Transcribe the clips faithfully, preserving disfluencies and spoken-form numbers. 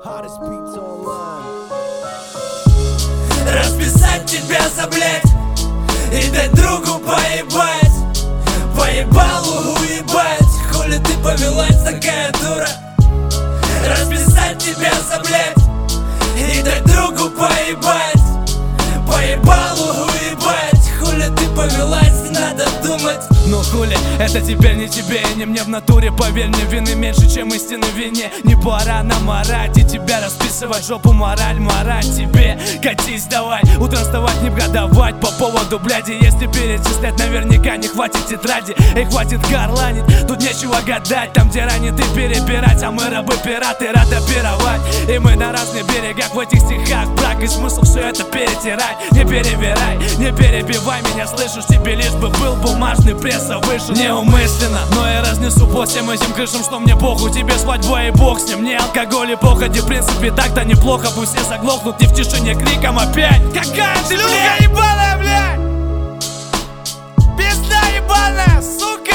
Расписать тебя за блять и дать другу поебать. Поебалу уебать, хули ты повелась, такая дура. Расписать тебя за блять и дать другу поебать. Поебалу уебать, хули ты повелась, надо думать. Ну хули, это теперь не тебе и не мне в натуре. Поверь мне, вины меньше, чем истины в вине. Не пора нам орать и тебя расписывать, жопу мораль, морать тебе. Катись давай, утром вставать не бгадовать по поводу бляди. Если перечислять, наверняка не хватит тетради. Эй, хватит горланить, тут нечего гадать. Там, где ранит и перебирать, а мы рабы-пираты, рады пировать. И мы на разных берегах в этих стихах. Брак и смысл все это перетирать. Не перебирай, не перебивай меня, слышишь, тебе лишь бы был бумажный пресса вышел. Неумышленно, но я разнесу по всем этим крышам, что мне похуй, тебе свадьба и бог с ним. Не алкоголь и походи, в принципе так-то неплохо. Пусть все заглохнут не в тишине криком опять. Какая ты, шлюха ебаная, блядь! Пизда ебаная, сука!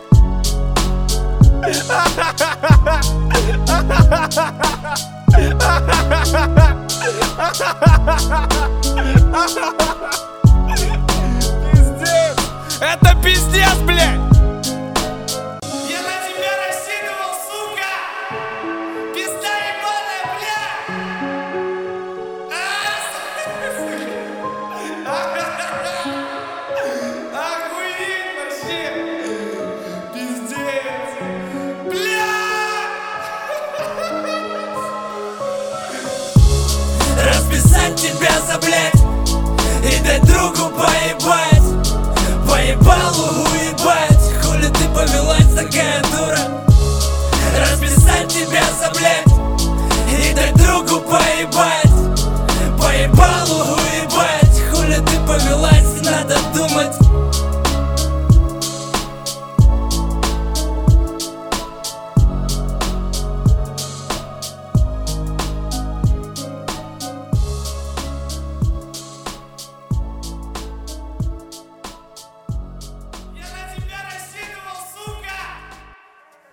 Пиздец! Это пиздец, блядь! Я на тебя рассчитывал, сука! Пизда ебаная, блядь! Охуеть вообще! Пиздец! Блядь! Расписать тебя за блять и дать другу поебать. Поебалу уебать, хули ты повелась, такая дура. Расписать тебя за блять и дать другу поебать.